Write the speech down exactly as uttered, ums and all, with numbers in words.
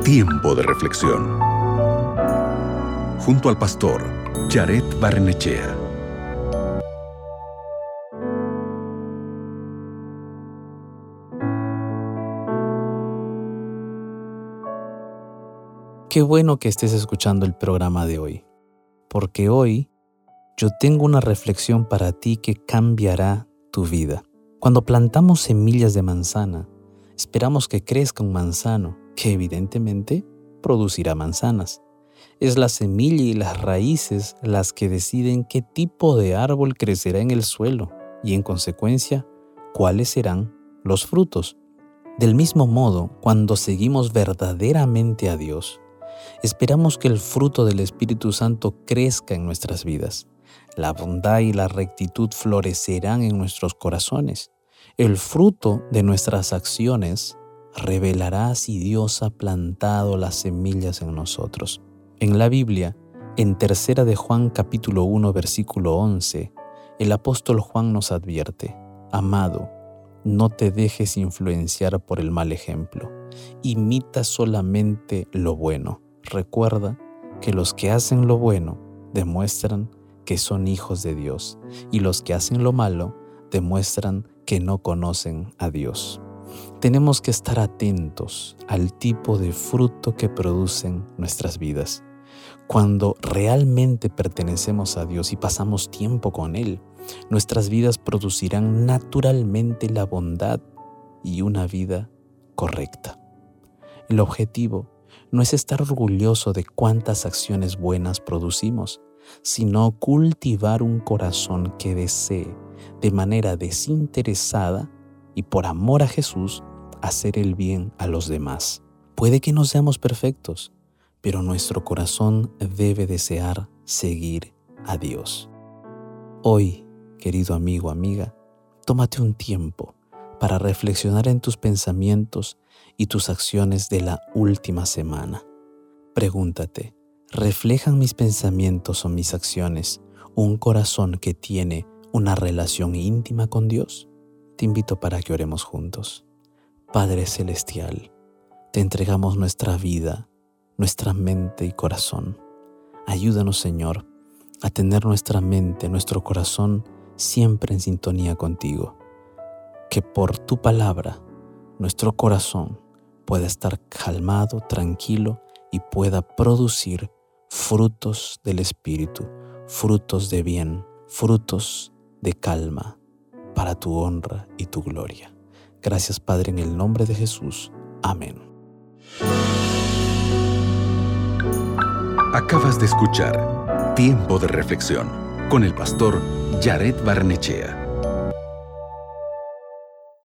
Tiempo de reflexión. Junto al pastor Jared Barnechea. Qué bueno que estés escuchando el programa de hoy, porque hoy yo tengo una reflexión para ti que cambiará tu vida. Cuando plantamos semillas de manzana, esperamos que crezca un manzano, que evidentemente producirá manzanas. Es la semilla y las raíces las que deciden qué tipo de árbol crecerá en el suelo y, en consecuencia, cuáles serán los frutos. Del mismo modo, cuando seguimos verdaderamente a Dios, esperamos que el fruto del Espíritu Santo crezca en nuestras vidas. La bondad y la rectitud florecerán en nuestros corazones. El fruto de nuestras acciones revelará si Dios ha plantado las semillas en nosotros. En la Biblia, en Tercera de Juan capítulo uno versículo once, el apóstol Juan nos advierte: Amado, no te dejes influenciar por el mal ejemplo. Imita solamente lo bueno. Recuerda que los que hacen lo bueno demuestran que son hijos de Dios, y los que hacen lo malo demuestran que no conocen a Dios. Tenemos que estar atentos al tipo de fruto que producen nuestras vidas. Cuando realmente pertenecemos a Dios y pasamos tiempo con Él, nuestras vidas producirán naturalmente la bondad y una vida correcta. El objetivo no es estar orgulloso de cuántas acciones buenas producimos, sino cultivar un corazón que desee de manera desinteresada y por amor a Jesús hacer el bien a los demás. Puede que no seamos perfectos, pero nuestro corazón debe desear seguir a Dios. Hoy, querido amigo, amiga, tómate un tiempo para reflexionar en tus pensamientos y tus acciones de la última semana. Pregúntate: ¿reflejan mis pensamientos o mis acciones un corazón que tiene una relación íntima con Dios? Te invito para que oremos juntos. Padre Celestial, te entregamos nuestra vida, nuestra mente y corazón. Ayúdanos, Señor, a tener nuestra mente, nuestro corazón siempre en sintonía contigo. Que por tu palabra nuestro corazón pueda estar calmado, tranquilo y pueda producir frutos del Espíritu, frutos de bien, frutos de calma, para tu honra y tu gloria. Gracias, Padre, en el nombre de Jesús. Amén. Acabas de escuchar Tiempo de Reflexión con el pastor Jared Barnechea.